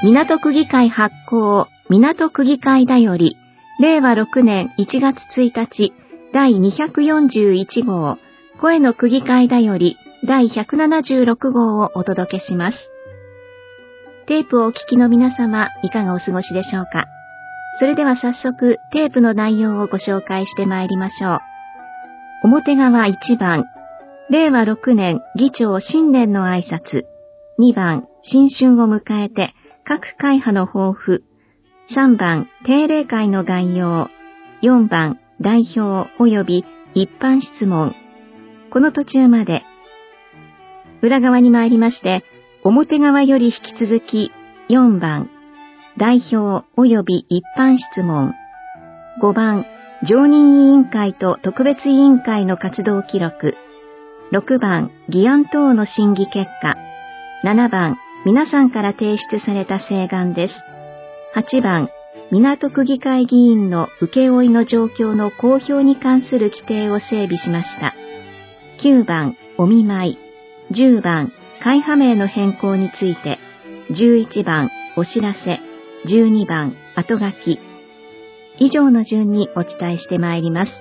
港区議会発行港区議会だより令和6年1月1日第241号声の区議会だより第176号をお届けします。テープをお聞きの皆様、いかがお過ごしでしょうか。それでは早速テープの内容をご紹介してまいりましょう。表側1番、令和6年議長新年の挨拶。2番、新春を迎えて各会派の抱負。3番、定例会の概要。4番、代表及び一般質問。この途中まで。裏側に参りまして、表側より引き続き4番、代表及び一般質問。5番、常任委員会と特別委員会の活動記録。6番、議案等の審議結果。7番、皆さんから提出された請願です。8番、港区議会議員の請負の状況の公表に関する規定を整備しました。9番、お見舞い。10番、会派名の変更について。11番、お知らせ。12番、後書き。以上の順にお伝えしてまいります。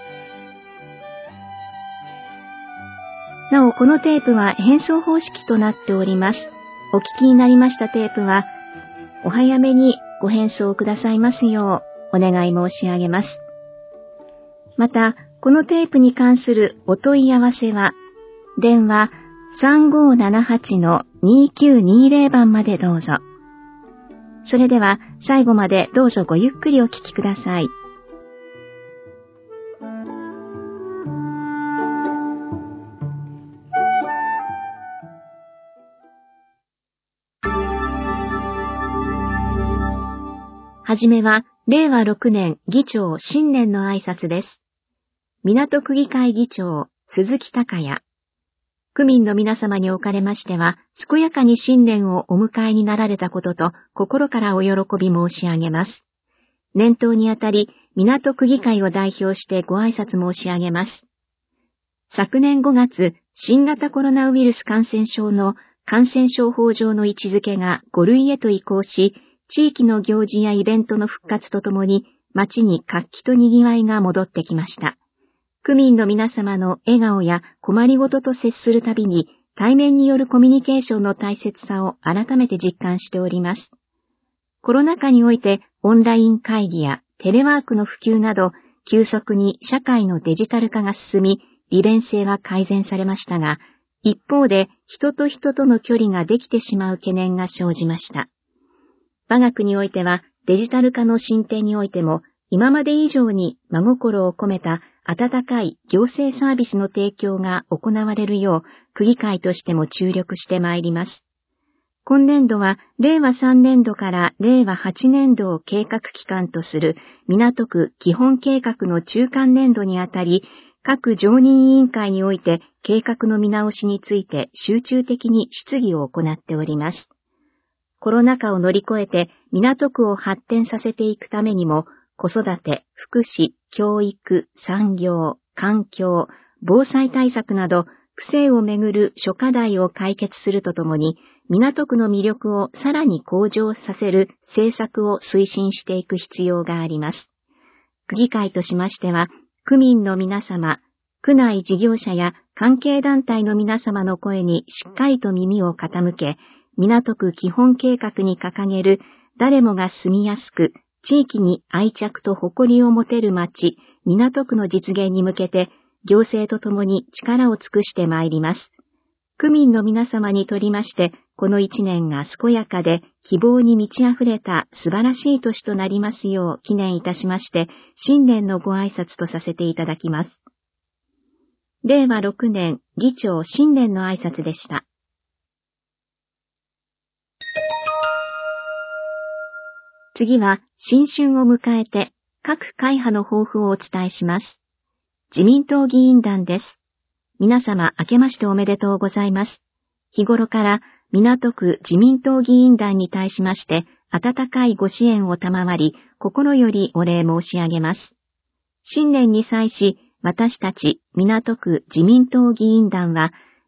なお、このテープは変装方式となっております。お聞きになりましたテープは、お早めにご返送くださいますようお願い申し上げます。また、このテープに関するお問い合わせは、電話 3578-2920 番までどうぞ。それでは最後までどうぞごゆっくりお聞きください。はじめは令和6年議長新年の挨拶です。港区議会議長鈴木孝也。区民の皆様におかれましては、健やかに新年をお迎えになられたことと心からお喜び申し上げます。年頭にあたり、港区議会を代表してご挨拶申し上げます。昨年5月、新型コロナウイルス感染症の感染症法上の位置づけが5類へと移行し、地域の行事やイベントの復活とともに、街に活気と賑わいが戻ってきました。区民の皆様の笑顔や困りごとと接するたびに、対面によるコミュニケーションの大切さを改めて実感しております。コロナ禍において、オンライン会議やテレワークの普及など、急速に社会のデジタル化が進み、利便性は改善されましたが、一方で人と人との距離ができてしまう懸念が生じました。我が国においてはデジタル化の進展においても今まで以上に真心を込めた温かい行政サービスの提供が行われるよう区議会としても注力してまいります。今年度は令和3年度から令和8年度を計画期間とする港区基本計画の中間年度にあたり、各常任委員会において計画の見直しについて集中的に質疑を行っております。コロナ禍を乗り越えて港区を発展させていくためにも、子育て、福祉、教育、産業、環境、防災対策など、区政をめぐる諸課題を解決するとともに、港区の魅力をさらに向上させる政策を推進していく必要があります。区議会としましては、区民の皆様、区内事業者や関係団体の皆様の声にしっかりと耳を傾け、港区基本計画に掲げる誰もが住みやすく、地域に愛着と誇りを持てる街、港区の実現に向けて、行政とともに力を尽くしてまいります。区民の皆様にとりまして、この一年が健やかで希望に満ち溢れた素晴らしい年となりますよう記念いたしまして、新年のご挨拶とさせていただきます。令和6年議長新年の挨拶でした。次は新春を迎えて各会派の抱負をお伝えします。自民党議員団です。皆様明けましておめでとうございます。日頃から港区自民党議員団に対しまして温かいご支援を賜り、心よりお礼申し上げます。新年に際し、私たち港区自民党議員団は、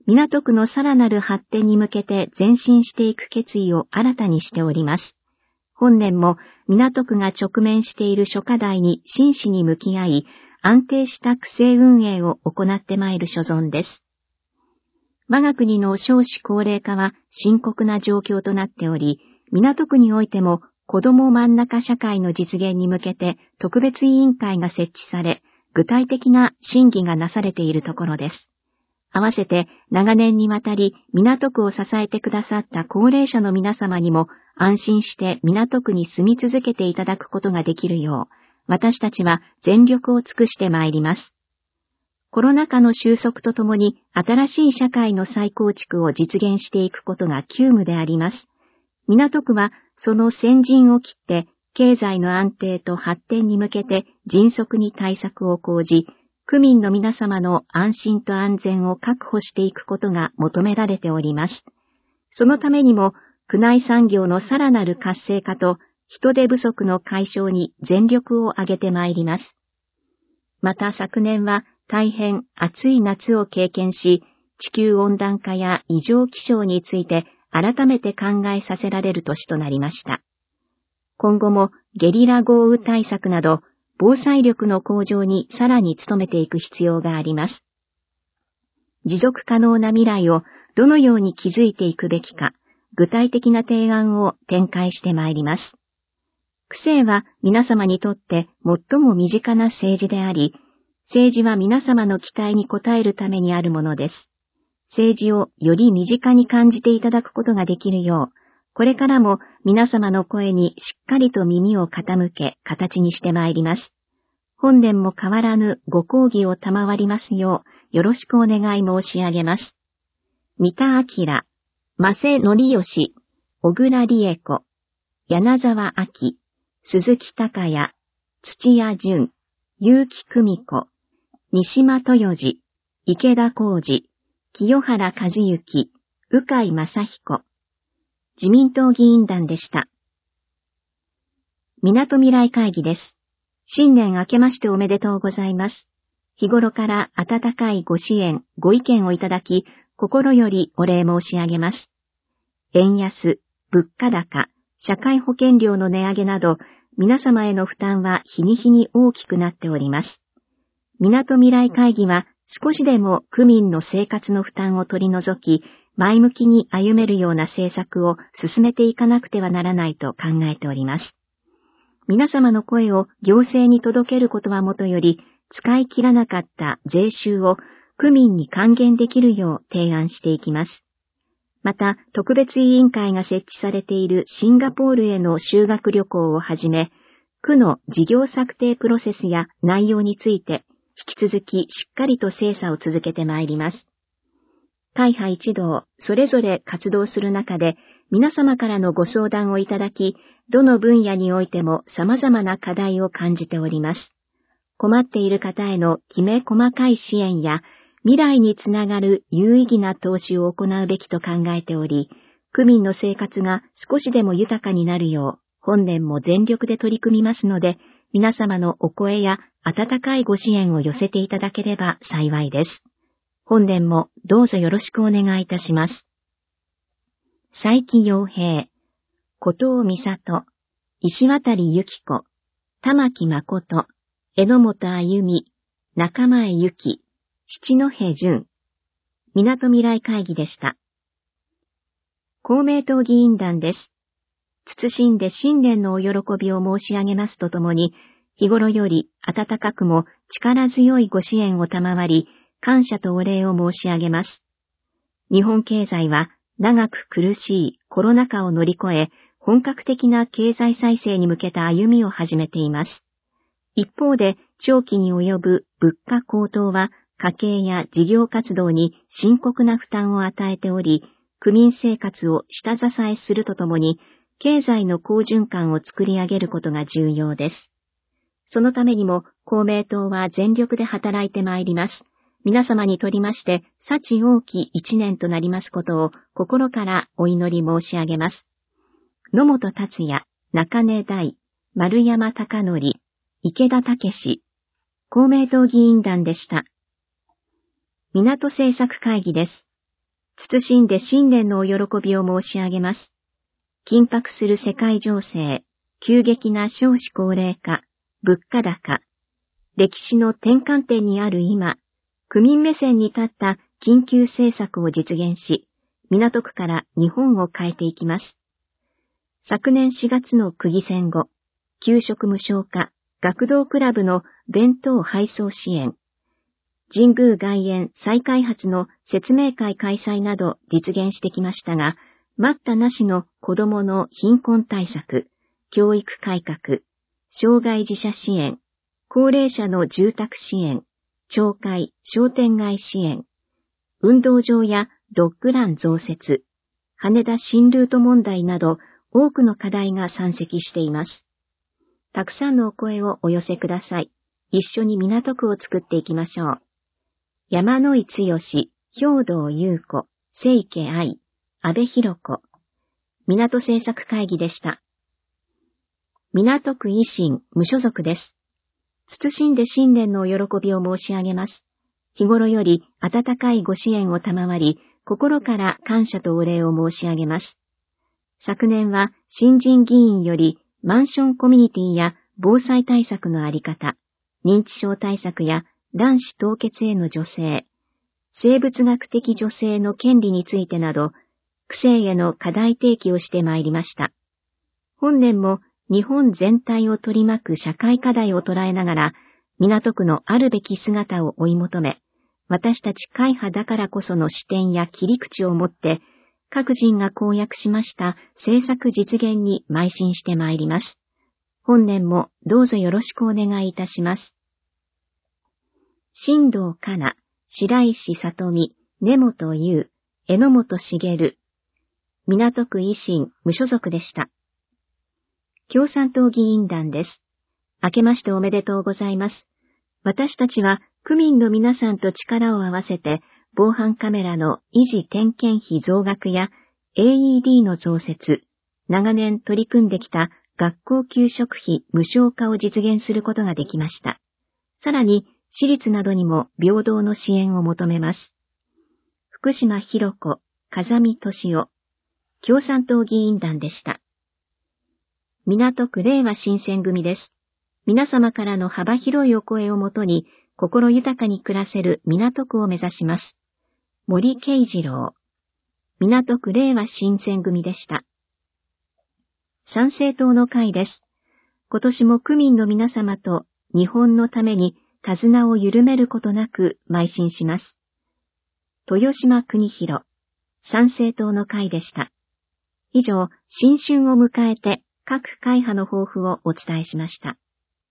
港区のさらなる発展に向けて前進していく決意を新たにしております。本年も港区が直面している諸課題に真摯に向き合い、安定した区政運営を行ってまいる所存です。我が国の少子高齢化は深刻な状況となっており、港区においても子ども真ん中社会の実現に向けて特別委員会が設置され、具体的な審議がなされているところです。合わせて長年にわたり港区を支えてくださった高齢者の皆様にも安心して港区に住み続けていただくことができるよう、私たちは全力を尽くしてまいります。コロナ禍の収束とともに新しい社会の再構築を実現していくことが急務であります。港区はその先陣を切って経済の安定と発展に向けて迅速に対策を講じ、区民の皆様の安心と安全を確保していくことが求められております。そのためにも、区内産業のさらなる活性化と人手不足の解消に全力を挙げてまいります。また昨年は大変暑い夏を経験し、地球温暖化や異常気象について改めて考えさせられる年となりました。今後もゲリラ豪雨対策など、防災力の向上にさらに努めていく必要があります。持続可能な未来をどのように築いていくべきか、具体的な提案を展開してまいります。区政は皆様にとって最も身近な政治であり、政治は皆様の期待に応えるためにあるものです。政治をより身近に感じていただくことができるよう、これからも皆様の声にしっかりと耳を傾け、形にしてまいります。本年も変わらぬご講義を賜りますよう、よろしくお願い申し上げます。三田明、間瀬則義、小倉理恵子、柳沢明、鈴木孝也、土屋淳、結城久美子、西間豊次、池田浩二、清原和幸、鵜飼正彦。自民党議員団でした。港未来会議です。新年明けましておめでとうございます。日頃から温かいご支援、ご意見をいただき、心よりお礼申し上げます。円安、物価高、社会保険料の値上げなど、皆様への負担は日に日に大きくなっております。港未来会議は少しでも区民の生活の負担を取り除き、前向きに歩めるような政策を進めていかなくてはならないと考えております。皆様の声を行政に届けることはもとより、使い切らなかった税収を区民に還元できるよう提案していきます。また、特別委員会が設置されているシンガポールへの修学旅行をはじめ、区の事業策定プロセスや内容について、引き続きしっかりと精査を続けてまいります。会派一同、それぞれ活動する中で、皆様からのご相談をいただき、どの分野においても様々な課題を感じております。困っている方へのきめ細かい支援や、未来につながる有意義な投資を行うべきと考えており、区民の生活が少しでも豊かになるよう、本年も全力で取り組みますので、皆様のお声や温かいご支援を寄せていただければ幸いです。本年もどうぞよろしくお願いいたします。佐伯洋平、後藤美里、石渡由紀子、玉木誠、榎本あゆみ、中前由紀、七戸淳、港未来会議でした。公明党議員団です。謹んで新年のお喜びを申し上げますとともに、日頃より温かくも力強いご支援を賜り、感謝とお礼を申し上げます。日本経済は長く苦しいコロナ禍を乗り越え、本格的な経済再生に向けた歩みを始めています。一方で、長期に及ぶ物価高騰は家計や事業活動に深刻な負担を与えており、区民生活を下支えするとともに、経済の好循環を作り上げることが重要です。そのためにも公明党は全力で働いてまいります。皆様にとりまして、幸多き一年となりますことを心からお祈り申し上げます。野本達也、中根大、丸山貴則、池田武史、公明党議員団でした。港政策会議です。 謹んで新年のお喜びを申し上げます。緊迫する世界情勢、急激な少子高齢化、物価高、歴史の転換点にある今、区民目線に立った緊急政策を実現し、港区から日本を変えていきます。昨年4月の区議選後、給食無償化、学童クラブの弁当配送支援、神宮外苑再開発の説明会開催など実現してきましたが、待ったなしの子どもの貧困対策、教育改革、障害児者支援、高齢者の住宅支援、町会、商店街支援、運動場やドッグラン増設、羽田新ルート問題など多くの課題が山積しています。たくさんのお声をお寄せください。一緒に港区を作っていきましょう。山井剛、兵藤優子、清家愛、安倍博子、港政策会議でした。港区維新、無所属です。謹んで新年のお喜びを申し上げます。日頃より温かいご支援を賜り、心から感謝とお礼を申し上げます。昨年は新人議員よりマンションコミュニティや防災対策のあり方、認知症対策や卵子凍結への助成、生物学的女性の権利についてなど、区政への課題提起をしてまいりました。本年も日本全体を取り巻く社会課題を捉えながら、港区のあるべき姿を追い求め、私たち会派だからこその視点や切り口をもって、各人が公約しました政策実現に邁進してまいります。本年もどうぞよろしくお願いいたします。新藤香奈、白石里美、根本優、榎本茂、港区維新、無所属でした。共産党議員団です。明けましておめでとうございます。私たちは区民の皆さんと力を合わせて、防犯カメラの維持点検費増額や AED の増設、長年取り組んできた学校給食費無償化を実現することができました。さらに、私立などにも平等の支援を求めます。福島博子、風見俊夫、共産党議員団でした。港区令和新選組です。皆様からの幅広いお声をもとに、心豊かに暮らせる港区を目指します。森慶次郎、港区令和新選組でした。参政党の会です。今年も区民の皆様と日本のために手綱を緩めることなく邁進します。豊島邦弘、参政党の会でした。以上、新春を迎えて各会派の抱負をお伝えしました。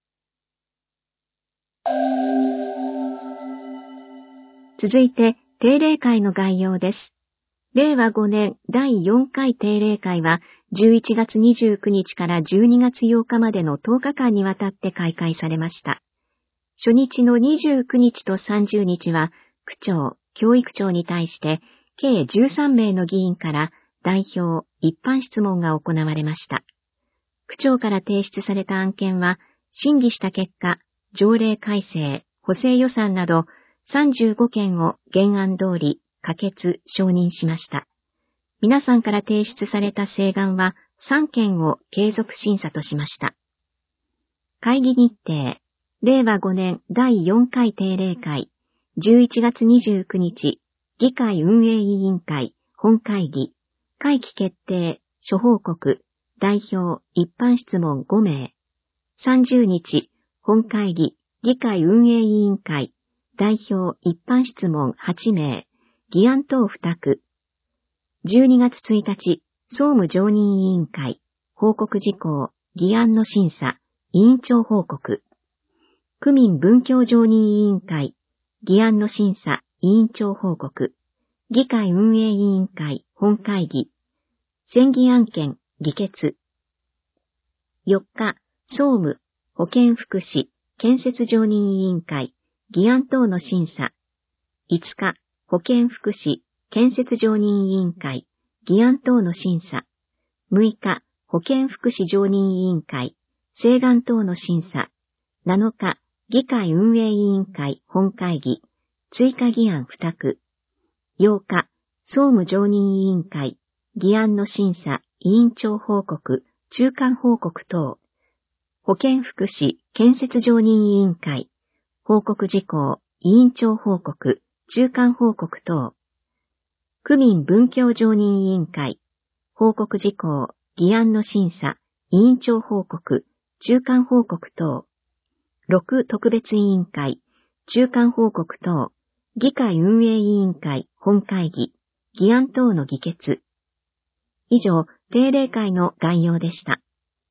続いて、定例会の概要です。令和5年第4回定例会は11月29日から12月8日までの10日間にわたって開会されました。初日の29日と30日は、区長、教育長に対して計13名の議員から代表、一般質問が行われました。区長から提出された案件は、審議した結果、条例改正、補正予算など35件を原案通り可決・承認しました。皆さんから提出された請願は3件を継続審査としました。会議日程、令和5年第4回定例会、11月29日、議会運営委員会、本会議、会期決定、諸報告、代表、一般質問5名。30日、本会議、議会運営委員会、代表、一般質問8名、議案等2区。12月1日、総務常任委員会、報告事項、議案の審査、委員長報告。区民文教常任委員会、議案の審査、委員長報告。議会運営委員会、本会議。選議案件、議決。4日、総務、保健福祉、建設常任委員会、議案等の審査。5日、保健福祉、建設常任委員会、議案等の審査。6日、保健福祉常任委員会、請願等の審査。7日、議会運営委員会、本会議、追加議案2区。8日、 総務常任委員会、議案の審査、委員長報告、中間報告等、保健福祉建設常任委員会、報告事項、委員長報告、中間報告等、区民文教常任委員会、報告事項、議案の審査、委員長報告、中間報告等、6特別委員会、中間報告等、議会運営委員会本会議、議案等の議決。以上、定例会の概要でした。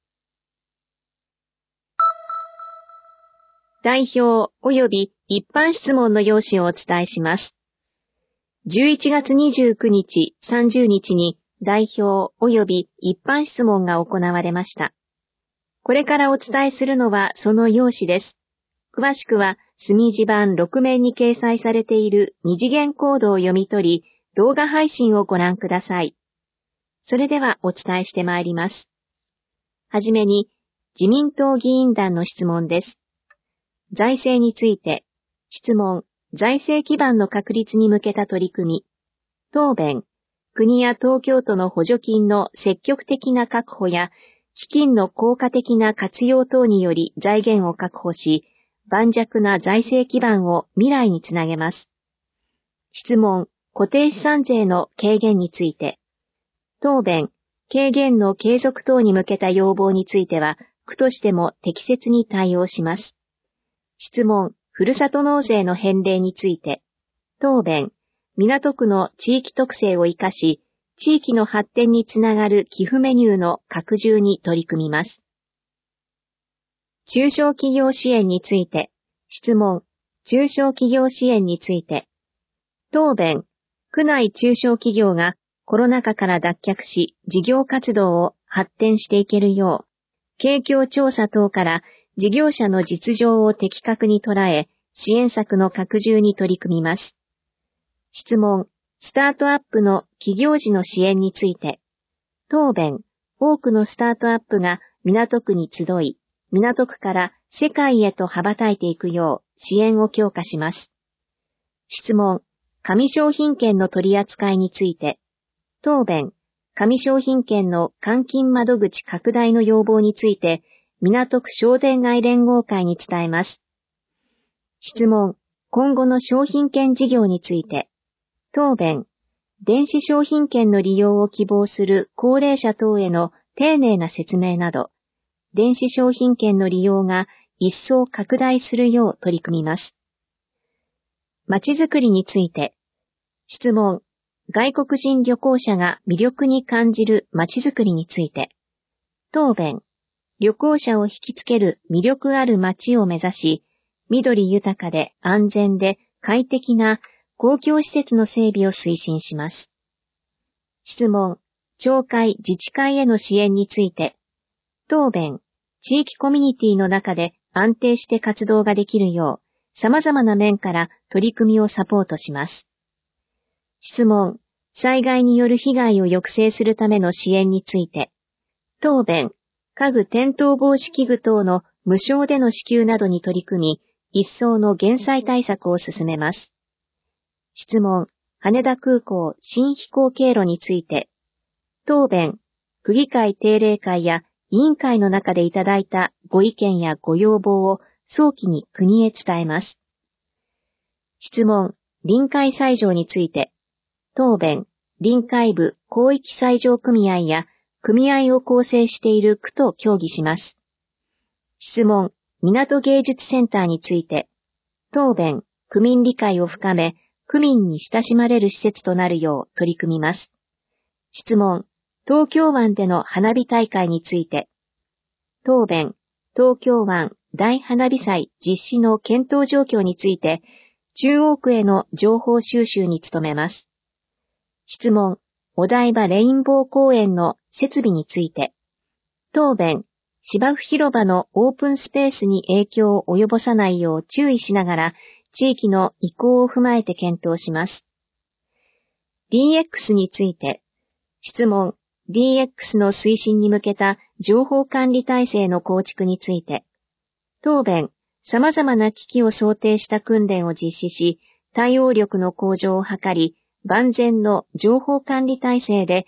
代表及び一般質問の要旨をお伝えします。11月29日、30日に代表及び一般質問が行われました。これからお伝えするのはその要旨です。詳しくは隅地版6面に掲載されている二次元コードを読み取り、動画配信をご覧ください。それではお伝えしてまいります。はじめに、自民党議員団の質問です。財政について、質問、財政基盤の確立に向けた取り組み。答弁、国や東京都の補助金の積極的な確保や、基金の効果的な活用等により財源を確保し、盤石な財政基盤を未来につなげます。質問、固定資産税の軽減について。答弁、軽減の継続等に向けた要望については、区としても適切に対応します。質問、ふるさと納税の返礼について。答弁、港区の地域特性を生かし、地域の発展につながる寄付メニューの拡充に取り組みます。中小企業支援について。質問、中小企業支援について。答弁、区内中小企業がコロナ禍から脱却し、事業活動を発展していけるよう、景況調査等から事業者の実情を的確に捉え、支援策の拡充に取り組みます。質問、スタートアップの起業時の支援について。答弁、多くのスタートアップが港区に集い、港区から世界へと羽ばたいていくよう支援を強化します。質問、紙商品券の取り扱いについて。答弁、紙商品券の換金窓口拡大の要望について、港区商店街連合会に伝えます。質問、今後の商品券事業について。答弁、電子商品券の利用を希望する高齢者等への丁寧な説明など、電子商品券の利用が一層拡大するよう取り組みます。まちづくりについて。質問、外国人旅行者が魅力に感じるまちづくりについて。答弁、旅行者を引きつける魅力ある街を目指し、緑豊かで安全で快適な公共施設の整備を推進します。質問、町会自治会への支援について。答弁、地域コミュニティの中で安定して活動ができるよう、様々な面から取り組みをサポートします。質問、災害による被害を抑制するための支援について。答弁、家具転倒防止器具等の無償での支給などに取り組み、一層の減災対策を進めます。質問、羽田空港新飛行経路について。答弁、区議会定例会や委員会の中でいただいたご意見やご要望を早期に国へ伝えます。質問、臨海斎場について。答弁、臨海部広域斎場組合や組合を構成している区と協議します。質問、港芸術センターについて。答弁、区民理解を深め、区民に親しまれる施設となるよう取り組みます。質問、東京湾での花火大会について。答弁、東京湾大花火祭実施の検討状況について、中央区への情報収集に努めます。質問、お台場レインボー公園の設備について。答弁、芝生広場のオープンスペースに影響を及ぼさないよう注意しながら、地域の意向を踏まえて検討します。DX について。質問、DX の推進に向けた情報管理体制の構築について。答弁、様々な機器を想定した訓練を実施し、対応力の向上を図り、 万全の情報管理体制で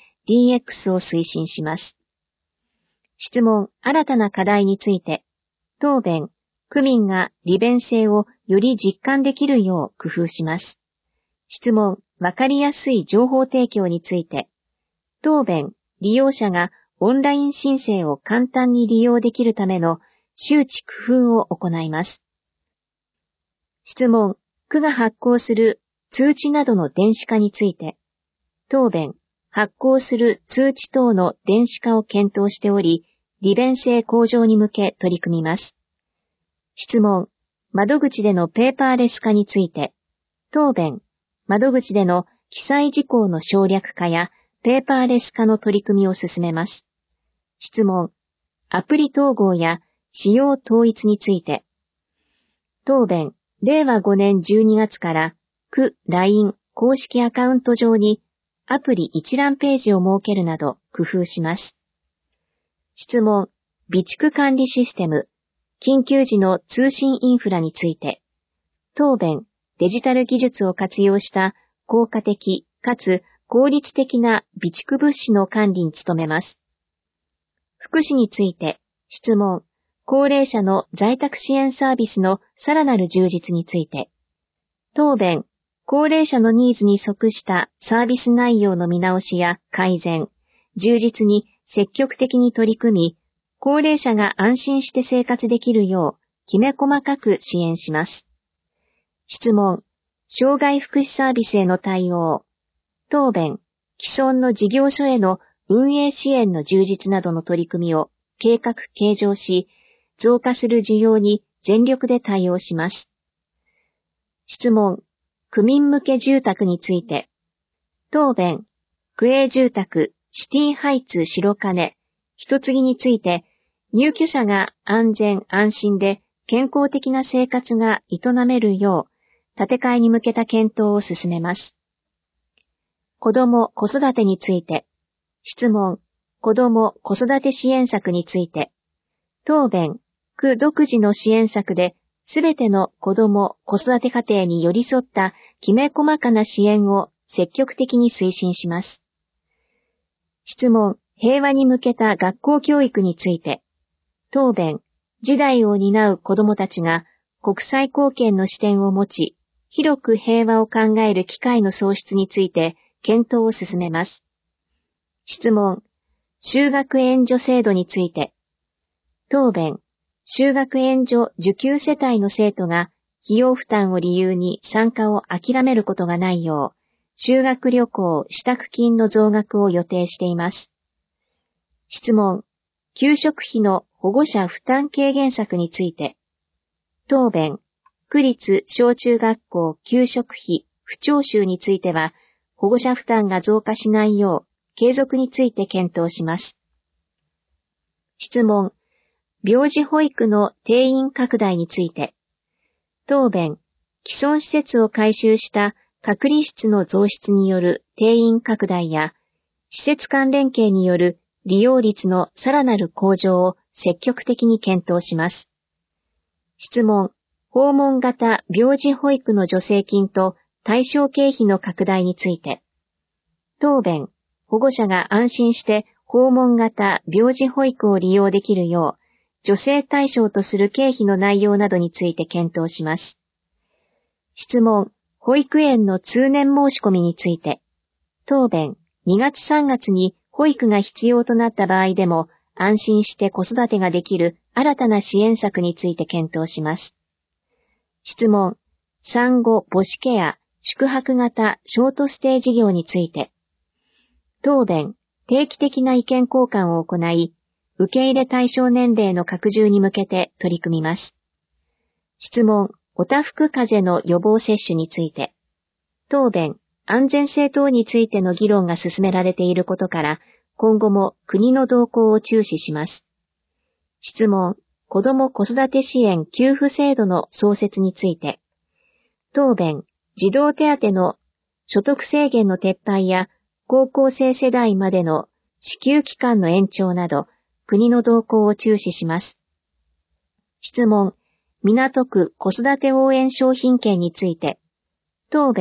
DX を推進します。質問、新たな課題について、答弁、区民が利便性をより実感できるよう工夫します。質問、わかりやすい情報提供について、答弁、利用者がオンライン申請を簡単に利用できるための周知工夫を行います。質問、区が発行する通知などの電子化について、答弁、発行する通知等の電子化を検討しており、利便性向上に向け取り組みます。質問、窓口でのペーパーレス化について、答弁、窓口での記載事項の省略化やペーパーレス化の取り組みを進めます。質問、アプリ統合や仕様統一について、答弁、令和5年12月から区 LINE 公式アカウント上にアプリ一覧ページを設けるなど工夫します。質問、備蓄管理システム、緊急時の通信インフラについて、答弁、デジタル技術を活用した効果的かつ効率的な備蓄物資の管理に努めます。福祉について、質問、高齢者の在宅支援サービスのさらなる充実について、答弁、高齢者のニーズに即したサービス内容の見直しや改善、充実に積極的に取り組み、高齢者が安心して生活できるよう、きめ細かく支援します。質問、障害福祉サービスへの対応、答弁、既存の事業所への運営支援の充実などの取り組みを計画計上し、増加する需要に全力で対応します。質問、区民向け住宅について、答弁、区営住宅、シティハイツ白金、一継ぎについて、入居者が安全安心で健康的な生活が営めるよう、建て替えに向けた検討を進めます。子ども・子育てについて、質問、子ども・子育て支援策について、答弁、区独自の支援策で、すべての子ども・子育て家庭に寄り添ったきめ細かな支援を積極的に推進します。質問、平和に向けた学校教育について、答弁、次代を担う子どもたちが国際貢献の視点を持ち、広く平和を考える機会の創出について検討を進めます。質問、就学援助制度について、答弁、就学援助受給世帯の生徒が費用負担を理由に参加を諦めることがないよう、修学旅行支度金の増額を予定しています。質問、給食費の保護者負担軽減策について、答弁、区立小中学校給食費不徴収については、保護者負担が増加しないよう、継続について検討します。質問、病児保育の定員拡大について、答弁、既存施設を改修した隔離室の増出による定員拡大や、施設間連携による利用率のさらなる向上を積極的に検討します。質問、訪問型病児保育の助成金と対象経費の拡大について、答弁、保護者が安心して訪問型病児保育を利用できるよう、助成対象とする経費の内容などについて検討します。質問、保育園の通年申し込みについて、答弁、2月3月に保育が必要となった場合でも安心して子育てができる新たな支援策について検討します。質問、産後母子ケア宿泊型ショートステイ事業について、答弁、定期的な意見交換を行い、受け入れ対象年齢の拡充に向けて取り組みます。質問、おたふく風邪の予防接種について、答弁、安全性等についての議論が進められていることから、今後も国の動向を注視します。質問、子ども子育て支援給付制度の創設について、答弁、児童手当の所得制限の撤廃や高校生世代までの支給期間の延長など、国の動向を注視します。質問、港区子育て応援商品券について、答弁、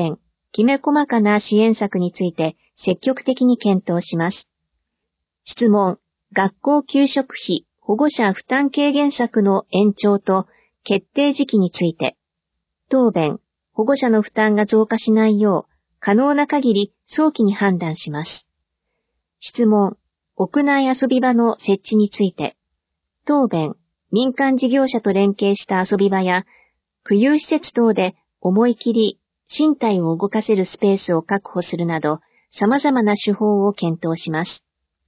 きめ細かな支援策について積極的に検討します。質問、学校給食費保護者負担軽減策の延長と決定時期について、答弁、保護者の負担が増加しないよう、可能な限り早期に判断します。質問、屋内遊び場の設置について、答弁、民間事業者と連携した遊び場や、区有施設等で思い切り身体を動かせるスペースを確保するなど、様々な手法を検討します。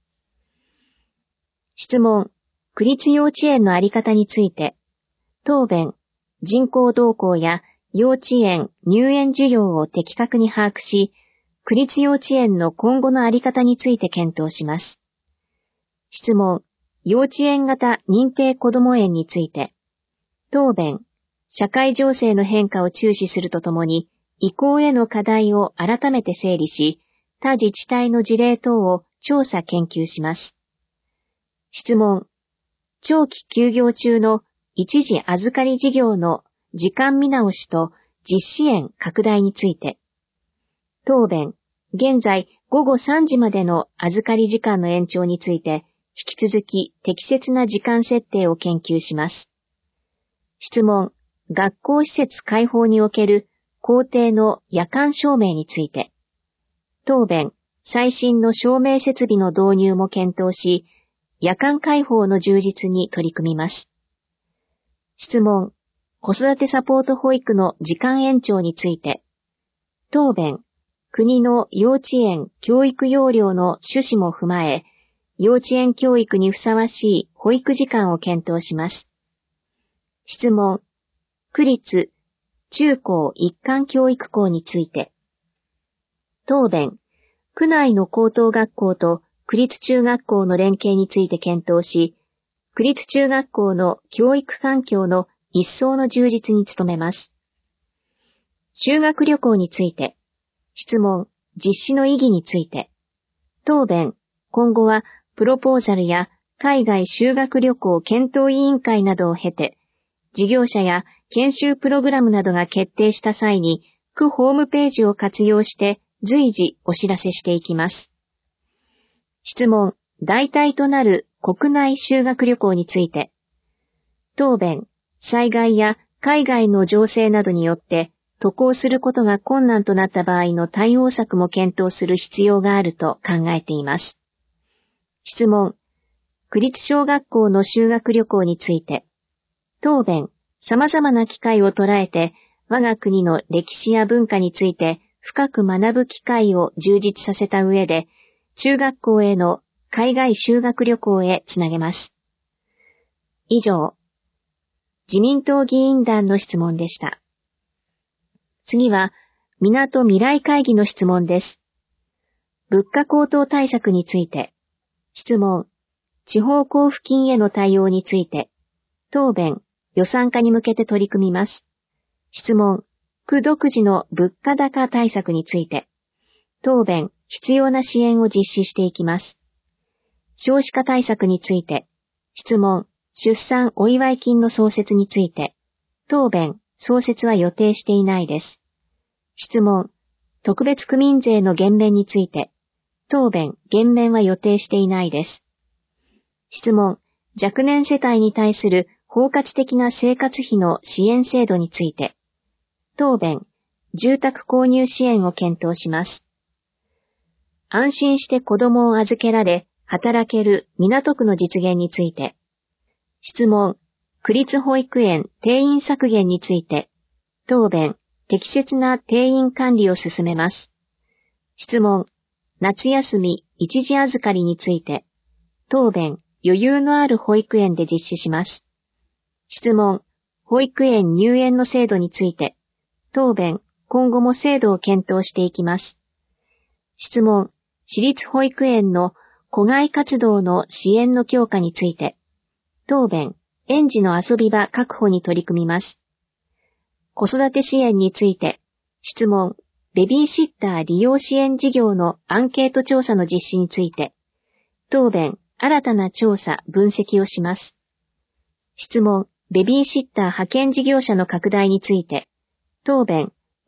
質問、区立幼稚園のあり方について、答弁、人口動向や幼稚園入園需要を的確に把握し、区立幼稚園の今後のあり方について検討します。質問、幼稚園型認定こども園について、答弁、社会情勢の変化を注視するとともに、移行への課題を改めて整理し、他自治体の事例等を調査研究します。質問、長期休業中の一時預かり事業の時間見直しと実施園拡大について、答弁、現在午後3時までの預かり時間の延長について、引き続き適切な時間設定を研究します。質問、学校施設開放における校庭の夜間照明について、答弁、最新の照明設備の導入も検討し、夜間開放の充実に取り組みます。質問、子育てサポート保育の時間延長について、答弁、国の幼稚園教育要領の趣旨も踏まえ、幼稚園教育にふさわしい保育時間を検討します。質問、区立中高一貫教育校について、答弁、区内の高等学校と区立中学校の連携について検討し、区立中学校の教育環境の一層の充実に努めます。修学旅行について、質問、実施の意義について、答弁、今後はプロポーザルや海外修学旅行検討委員会などを経て、事業者や研修プログラムなどが決定した際に、区ホームページを活用して随時お知らせしていきます。質問、代替となる国内修学旅行について、答弁、災害や海外の情勢などによって渡航することが困難となった場合の対応策も検討する必要があると考えています。質問、区立小学校の修学旅行について、答弁、様々な機会を捉えて我が国の歴史や文化について深く学ぶ機会を充実させた上で、中学校への海外修学旅行へつなげます。以上、自民党議員団の質問でした。次は、港未来会議の質問です。物価高騰対策について、質問、地方交付金への対応について、答弁、予算化に向けて取り組みます。質問、区独自の物価高対策について、答弁、必要な支援を実施していきます。少子化対策について、質問、出産お祝い金の創設について、答弁、創設は予定していないです。質問、特別区民税の減免について、答弁、減免は予定していないです。質問、若年世帯に対する包括的な生活費の支援制度について、答弁、住宅購入支援を検討します。安心して子供を預けられ、働ける港区の実現について、質問、区立保育園定員削減について、答弁、適切な定員管理を進めます。質問、夏休み一時預かりについて、答弁、余裕のある保育園で実施します。質問、保育園入園の制度について、答弁、今後も制度を検討していきます。質問、私立保育園の校外活動の支援の強化について、答弁、園児の遊び場確保に取り組みます。子育て支援について、質問、ベビーシッター利用支援事業のアンケート調査の実施について、答弁、新たな調査、分析をします。質問、ベビーシッター派遣事業者の拡大について、答弁、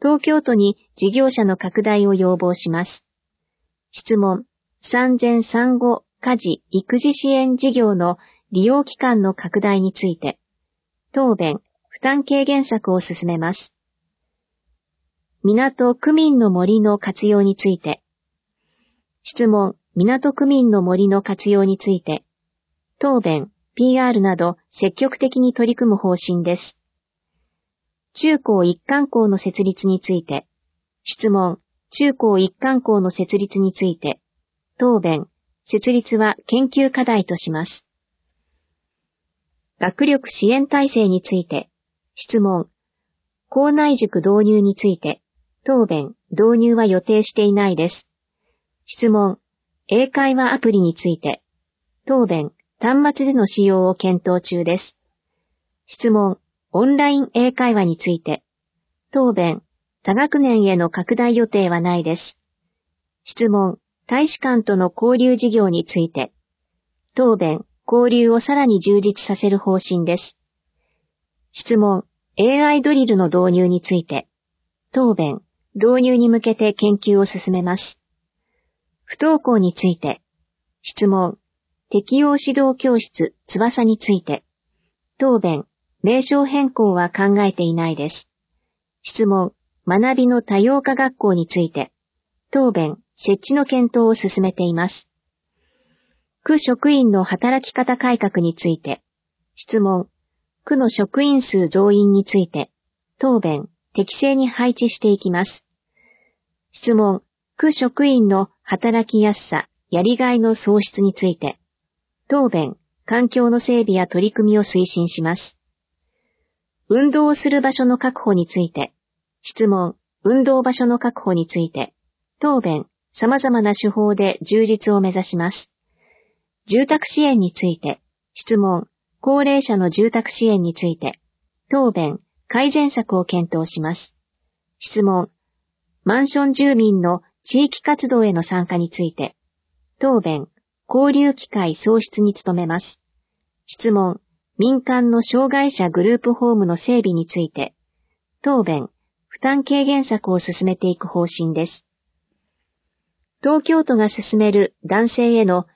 東京都に事業者の拡大を要望します。質問、産前産後家事・育児支援事業の利用期間の拡大について、答弁、負担軽減策を進めます。港区民の森の活用について、質問、港区民の森の活用について、答弁、PR など積極的に取り組む方針です。中高一貫校の設立について、質問、中高一貫校の設立について、答弁、設立は研究課題とします。学力支援体制について、質問、校内塾導入について、答弁、導入は予定していないです。質問、英会話アプリについて、答弁、端末での使用を検討中です。質問、オンライン英会話について、答弁、多学年への拡大予定はないです。質問、大使館との交流事業について、答弁、交流をさらに充実させる方針です。質問、AI ドリルの導入について、答弁、導入に向けて研究を進めます。不登校について、質問、適応指導教室翼について、答弁、名称変更は考えていないです。質問、学びの多様化学校について、答弁、設置の検討を進めています。区職員の働き方改革について、質問、区の職員数増員について、答弁、適正に配置していきます。質問、区職員の働きやすさ、やりがいの創出について、答弁、環境の整備や取り組みを推進します。運動をする場所の確保について、質問、運動場所の確保について、答弁、様々な手法で充実を目指します。住宅支援について、質問、高齢者の住宅支援について、答弁、改善策を検討します。質問、マンション住民の地域活動への参加について、答弁、交流機会創出に努めます。質問、民間の障害者グループホームの整備について、答弁、負担軽減策を進めていく方針です。東京都が進める男性への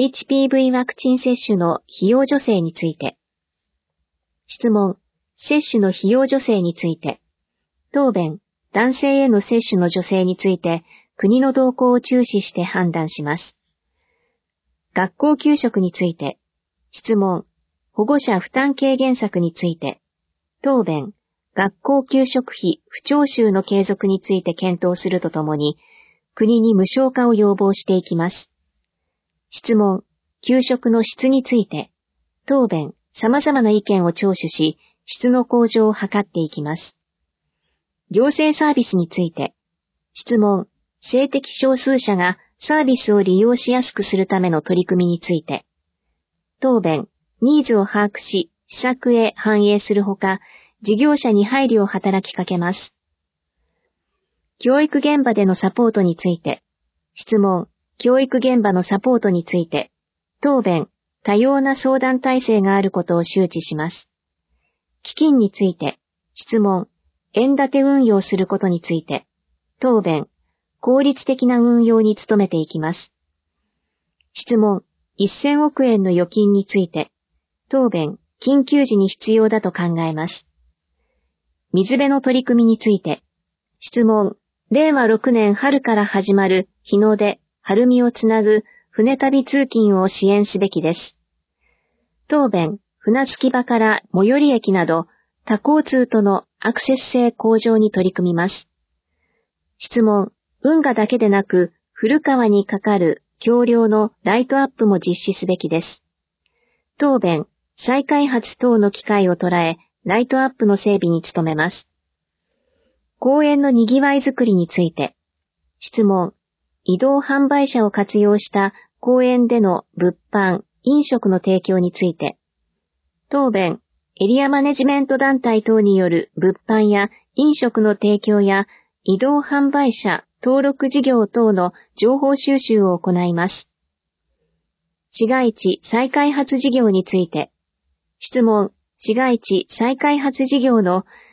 HPV ワクチン接種の費用助成について、質問、接種の費用助成について、答弁、男性への接種の助成について国の動向を注視して判断します。学校給食について、質問、保護者負担軽減策について、答弁、学校給食費不徴収の継続について検討するとともに、国に無償化を要望していきます。質問、給食の質について、答弁、様々な意見を聴取し、質の向上を図っていきます。行政サービスについて、質問、性的少数者がサービスを利用しやすくするための取り組みについて、答弁、ニーズを把握し、施策へ反映するほか、事業者に配慮を働きかけます。教育現場でのサポートについて、質問、教育現場のサポートについて、答弁、多様な相談体制があることを周知します。基金について、質問、円建て運用することについて、答弁、効率的な運用に努めていきます。質問、1000億円の預金について、答弁、緊急時に必要だと考えます。水辺の取り組みについて、質問、令和6年春から始まる日の出、晴海をつなぐ船旅通勤を支援すべきです。答弁、船着き場から最寄り駅など他交通とのアクセス性向上に取り組みます。質問、運河だけでなく古川に架かる橋梁のライトアップも実施すべきです。答弁、再開発等の機会を捉え、ライトアップの整備に努めます。公園の賑わいづくりについて、質問、移動販売車を活用した公園での物販、飲食の提供について、答弁、エリアマネジメント団体等による物販や飲食の提供や移動販売車登録事業等の情報収集を行います。市街地再開発事業について、質問、市街地再開発事業の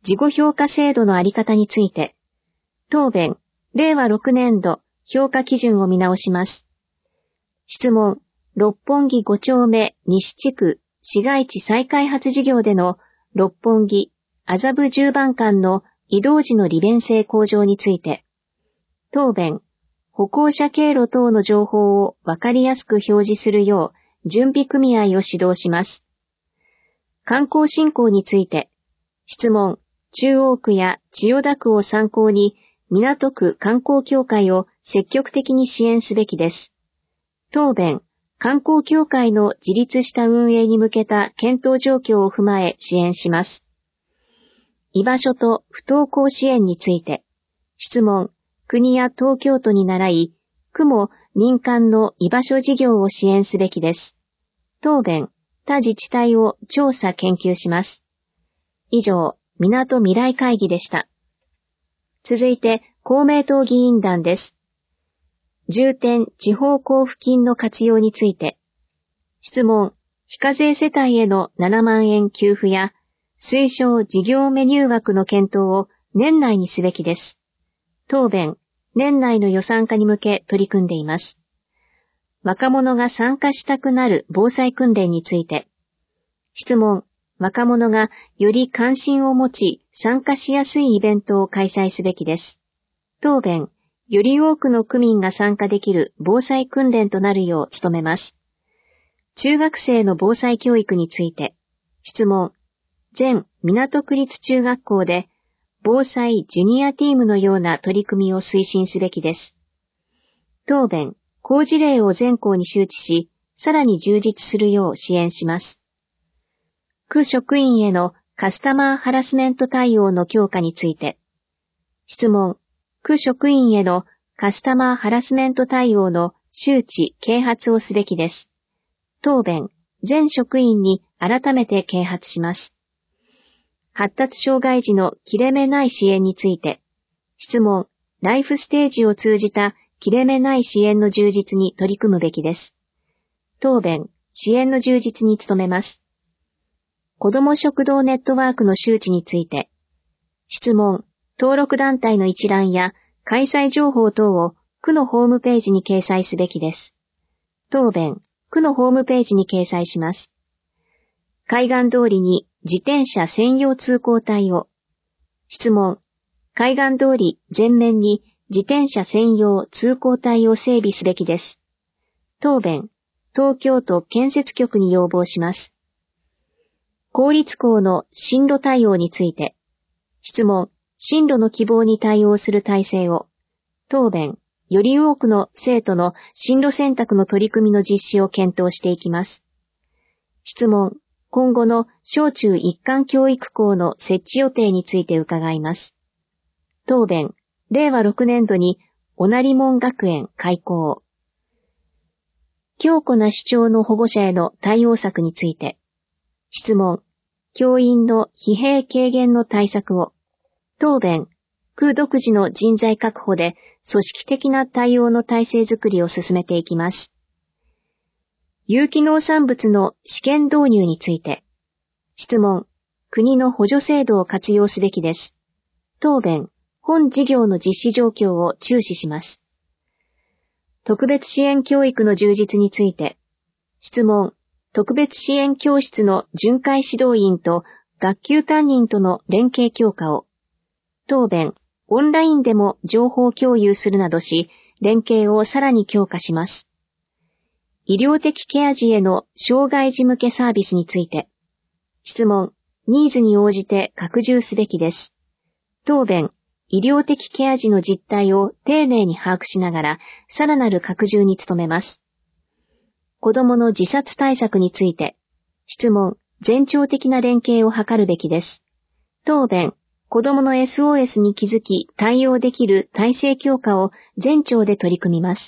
事後評価制度のあり方について、答弁、令和6年度評価基準を見直します。質問、六本木5丁目西地区市街地再開発事業での六本木麻布10番間の移動時の利便性向上について、答弁、歩行者経路等の情報をわかりやすく表示するよう準備組合を指導します。観光振興について、質問、中央区や千代田区を参考に港区観光協会を積極的に支援すべきです。答弁、観光協会の自立した運営に向けた検討状況を踏まえ支援します。居場所と不登校支援について、質問、国や東京都に倣い、区も民間の居場所事業を支援すべきです。答弁、他自治体を調査研究します。以上、港未来会議でした。続いて、公明党議員団です。重点地方交付金の活用について、質問、非課税世帯への7万円給付や、推奨事業メニュー枠の検討を年内にすべきです。答弁、年内の予算化に向け取り組んでいます。若者が参加したくなる防災訓練について、質問、若者がより関心を持ち参加しやすいイベントを開催すべきです。答弁、より多くの区民が参加できる防災訓練となるよう努めます。中学生の防災教育について、質問、全港区立中学校で防災ジュニアティームのような取り組みを推進すべきです。答弁、好事例を全校に周知し、さらに充実するよう支援します。区職員へのカスタマーハラスメント対応の強化について、質問、区職員へのカスタマーハラスメント対応の周知・啓発をすべきです。答弁、全職員に改めて啓発します。発達障害児の切れ目ない支援について、質問、ライフステージを通じた切れ目ない支援の充実に取り組むべきです。答弁、支援の充実に努めます。子ども食堂ネットワークの周知について、質問、登録団体の一覧や開催情報等を区のホームページに掲載すべきです。答弁、区のホームページに掲載します。海岸通りに自転車専用通行帯を。質問、海岸通り全面に自転車専用通行帯を整備すべきです。答弁、東京都建設局に要望します。公立校の進路対応について、質問、進路の希望に対応する体制を。答弁、より多くの生徒の進路選択の取り組みの実施を検討していきます。質問、今後の小中一貫教育校の設置予定について伺います。答弁、令和6年度に御成門学園開校。強固な主張の保護者への対応策について、質問、教員の疲弊軽減の対策を。答弁、区独自の人材確保で組織的な対応の体制づくりを進めていきます。有機農産物の試験導入について、質問、国の補助制度を活用すべきです。答弁、本事業の実施状況を注視します。特別支援教育の充実について、質問、特別支援教室の巡回指導員と学級担任との連携強化を。答弁、オンラインでも情報共有するなどし、連携をさらに強化します。医療的ケア児への障害児向けサービスについて、質問、ニーズに応じて拡充すべきです。答弁、医療的ケア児の実態を丁寧に把握しながら、さらなる拡充に努めます。子どもの自殺対策について、質問、全庁的な連携を図るべきです。答弁、子どもの SOS に気づき対応できる体制強化を全庁で取り組みます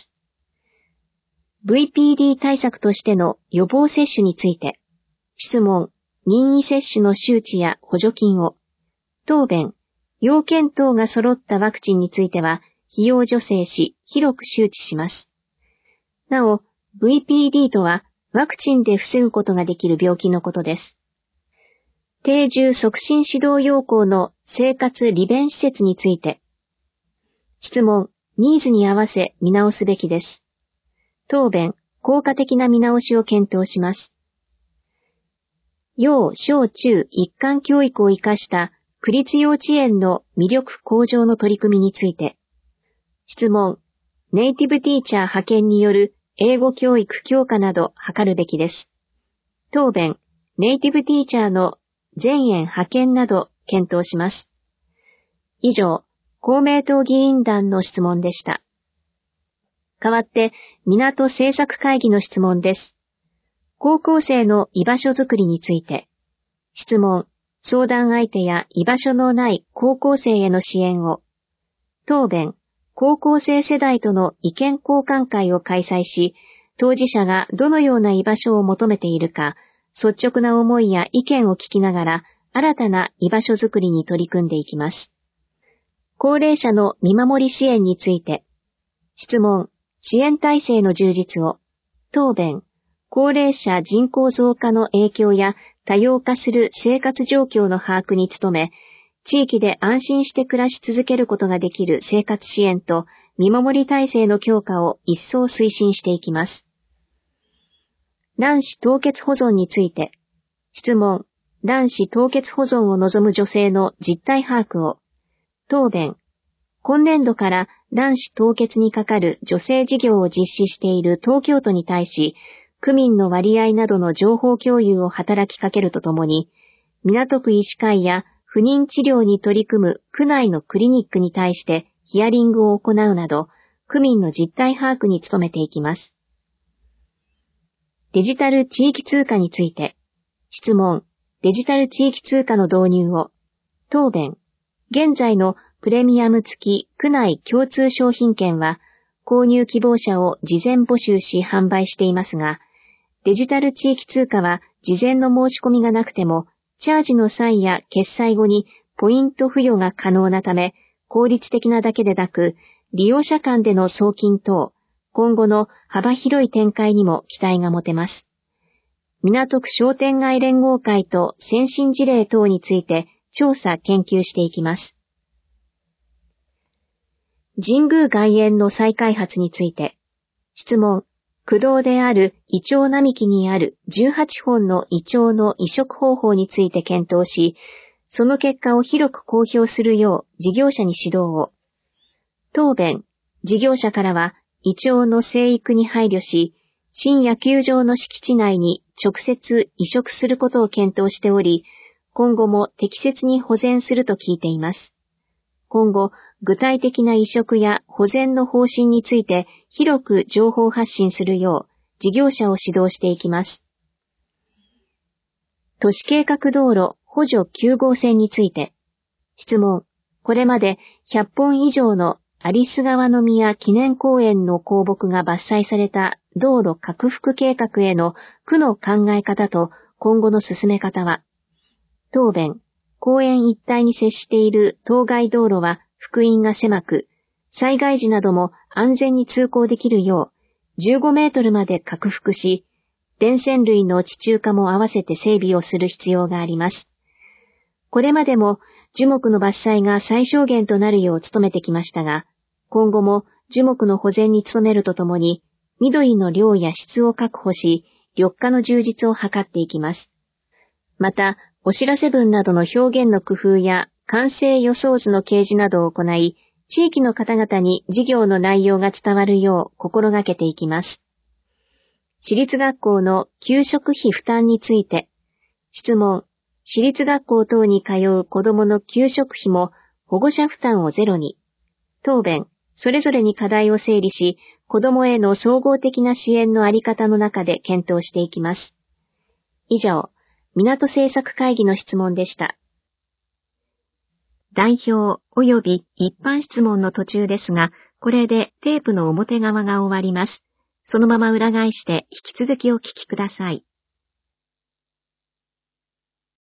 。VPD 対策としての予防接種について、質問、任意接種の周知や補助金を。答弁、要件等が揃ったワクチンについては、費用助成し、広く周知します。なお、VPD とは、ワクチンで防ぐことができる病気のことです。 定住促進指導要項の生活利便施設について、質問、ニーズに合わせ見直すべきです。答弁、効果的な見直しを検討します。幼小中一貫教育を生かした区立幼稚園の魅力向上の取り組みについて、質問、ネイティブティーチャー派遣による英語教育強化など図るべきです。答弁、ネイティブティーチャーの全園派遣など検討します。以上、公明党議員団の質問でした。代わって、港政策会議の質問です。高校生の居場所づくりについて、質問、相談相手や居場所のない高校生への支援を、答弁、高校生世代との意見交換会を開催し、当事者がどのような居場所を求めているか、率直な思いや意見を聞きながら、新たな居場所づくりに取り組んでいきます。高齢者の見守り支援について、質問、支援体制の充実を、答弁、高齢者人口増加の影響や多様化する生活状況の把握に努め、地域で安心して暮らし続けることができる生活支援と見守り体制の強化を一層推進していきます。卵子凍結保存について、質問、卵子凍結保存を望む女性の実態把握を、答弁、今年度から卵子凍結にかかる助成事業を実施している東京都に対し、区民の割合などの情報共有を働きかけるとともに、港区医師会や不妊治療に取り組む区内のクリニックに対してヒアリングを行うなど、区民の実態把握に努めていきます。デジタル地域通貨について、質問、デジタル地域通貨の導入を、答弁、現在のプレミアム付き区内共通商品券は、購入希望者を事前募集し販売していますが、デジタル地域通貨は事前の申し込みがなくても、チャージの際や決済後にポイント付与が可能なため、効率的なだけでなく、利用者間での送金等、今後の幅広い展開にも期待が持てます。港区商店街連合会と先進事例等について調査研究していきます。神宮外苑の再開発について、質問、区道であるイチョウ並木にある18本のイチョウの移植方法について検討し、その結果を広く公表するよう事業者に指導を。答弁、事業者からはイチョウの生育に配慮し、新野球場の敷地内に直接移植することを検討しており、今後も適切に保全すると聞いています。今後、具体的な移植や保全の方針について広く情報発信するよう事業者を指導していきます。都市計画道路補助9号線について、質問、これまで100本以上の有栖川宮記念公園の公木が伐採された道路拡幅計画への区の考え方と今後の進め方は、答弁、公園一帯に接している当該道路は幅員が狭く、災害時なども安全に通行できるよう15メートルまで拡幅し、電線類の地中化も合わせて整備をする必要があります。これまでも樹木の伐採が最小限となるよう努めてきましたが、今後も樹木の保全に努めるとともに、緑の量や質を確保し、緑化の充実を図っていきます。また、お知らせ文などの表現の工夫や完成予想図の掲示などを行い、地域の方々に事業の内容が伝わるよう心がけていきます。私立学校の給食費負担について、質問、私立学校等に通う子どもの給食費も保護者負担をゼロに、答弁、それぞれに課題を整理し、子どもへの総合的な支援のあり方の中で検討していきます。以上、港政策会議の質問でした。代表及び一般質問の途中ですが、これでテープの表側が終わります。そのまま裏返して引き続きお聞きください。